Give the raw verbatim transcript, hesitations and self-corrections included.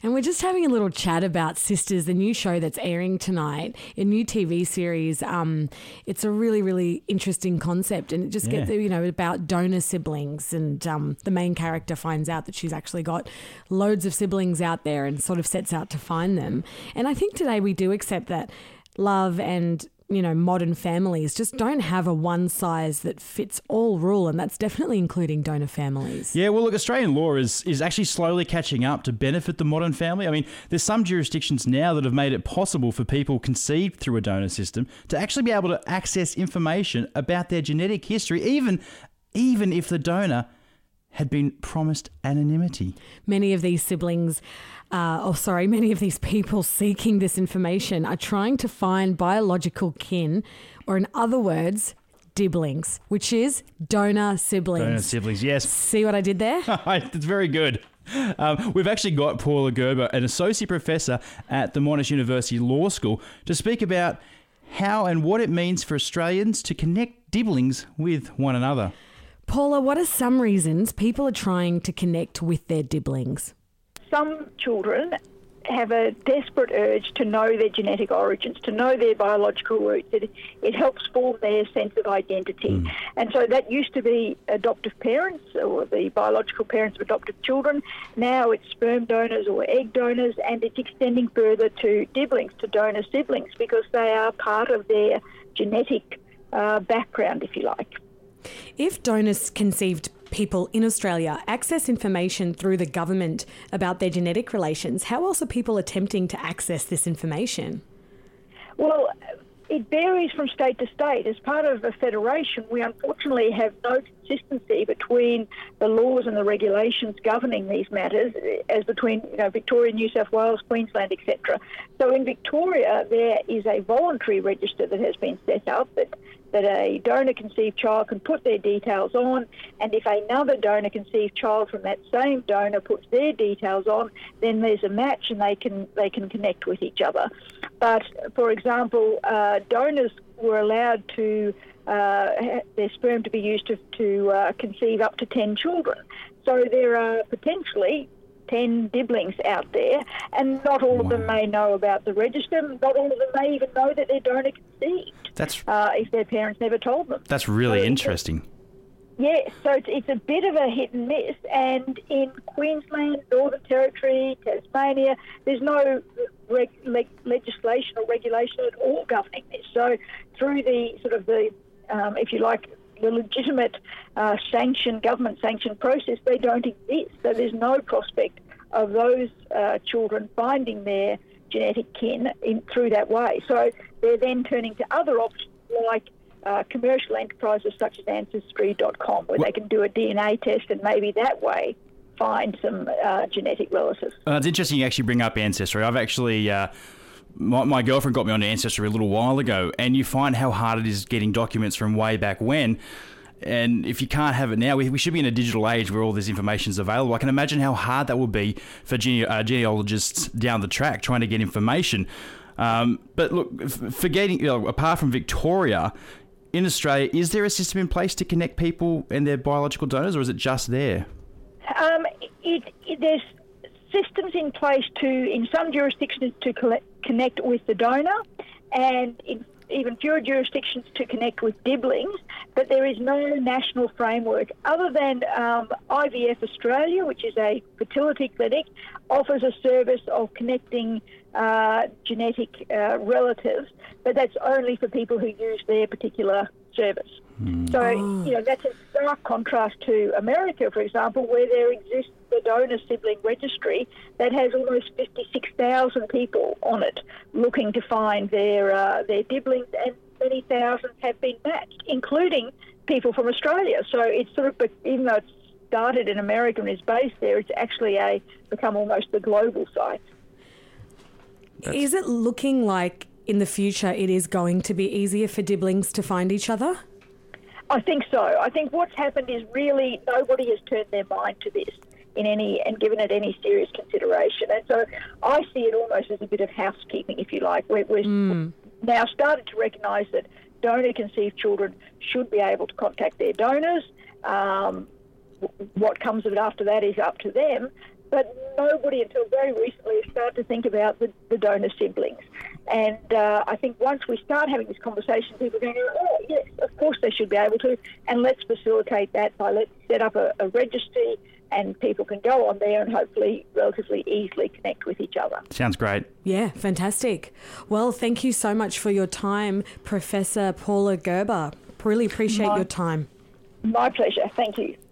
And we're just having a little chat about Sisters, the new show that's airing tonight, a new T V series. Um, it's a really, really interesting concept, and it just Yeah. gets, you know, about donor siblings, and um, the main character finds out that she's actually got loads of siblings out there and sort of sets out to find them. And I think today we do accept that love and, you know, modern families just don't have a one size that fits all rule, and that's definitely including donor families. Yeah, well, look, Australian law is is actually slowly catching up to benefit the modern family. I mean, there's some jurisdictions now that have made it possible for people conceived through a donor system to actually be able to access information about their genetic history, even even if the donor had been promised anonymity. Many of these siblings, uh, oh sorry, many of these people seeking this information are trying to find biological kin, or in other words, dibblings, which is donor siblings. Donor siblings, yes. See what I did there? It's very good. Um, we've actually got Paula Gerber, an associate professor at the Monash University Law School, to speak about how and what it means for Australians to connect dibblings with one another. Paula, what are some reasons people are trying to connect with their dibblings? Some children have a desperate urge to know their genetic origins, to know their biological roots. It, it helps form their sense of identity. Mm. And so that used to be adoptive parents or the biological parents of adoptive children. Now it's sperm donors or egg donors, and it's extending further to dibblings, to donor siblings, because they are part of their genetic uh, background, if you like. If donors conceived people in Australia access information through the government about their genetic relations, how else are people attempting to access this information? Well, it varies from state to state. As part of a federation, we unfortunately have no consistency between the laws and the regulations governing these matters, as between, you know, Victoria, New South Wales, Queensland, et cetera. So in Victoria, there is a voluntary register that has been set up that that a donor-conceived child can put their details on, and if another donor-conceived child from that same donor puts their details on, then there's a match and they can they can connect with each other. But, for example, uh, donors were allowed to uh, their sperm to be used to, to uh, conceive up to ten children. So there are potentially ten dibblings out there, and not all of them may know about the register. Not all of them may even know that they're donor conceived. That's uh, if their parents never told them. That's really so interesting. Yeah, so it's, it's a bit of a hit and miss. And in Queensland, Northern Territory, Tasmania, there's no reg- leg- legislation or regulation at all governing this. So through the sort of the, um, if you like, the legitimate uh, sanction, government-sanctioned process, they don't exist. So there's no prospect of those uh, children finding their genetic kin in, through that way. So they're then turning to other options like uh, commercial enterprises such as Ancestry dot com, where they can do a D N A test and maybe that way find some uh, genetic relatives. Uh, it's interesting you actually bring up Ancestry. I've actually... Uh My, my girlfriend got me onto Ancestry a little while ago, and you find how hard it is getting documents from way back when. And if you can't have it now, we, we should be in a digital age where all this information is available. I can imagine how hard that would be for gene, uh, genealogists down the track trying to get information. Um, but look, f- forgetting, you know, apart from Victoria, in Australia, is there a system in place to connect people and their biological donors, or is it just there? Um, it, it, there's systems in place to, in some jurisdictions, to collect, connect with the donor, and in even fewer jurisdictions to connect with dibblings, but there is no national framework other than um, I V F Australia, which is a fertility clinic, offers a service of connecting uh, genetic uh, relatives, but that's only for people who use their particular service. Mm. So, oh. you know, that's a stark contrast to America, for example, where there exists the donor sibling registry that has almost fifty-six thousand people on it looking to find their uh, their dibblings, and many thousands have been matched, including people from Australia. So it's sort of, even though it's started in America and is based there, it's actually a become almost the global site. That's... Is it looking like in the future it is going to be easier for dibblings to find each other? I think so. I think what's happened is really nobody has turned their mind to this in any and given it any serious consideration. And so I see it almost as a bit of housekeeping, if you like. We're, we're mm. now started to recognise that donor-conceived children should be able to contact their donors. Um, what comes of it after that is up to them. but nobody until very recently has started to think about the, the donor siblings. And uh, I think once we start having this conversation, people are going, oh, yes, of course they should be able to, and let's facilitate that by let's set up a, a registry, and people can go on there and hopefully relatively easily connect with each other. Sounds great. Yeah, fantastic. Well, thank you so much for your time, Professor Paula Gerber. Really appreciate My- your time. My pleasure. Thank you.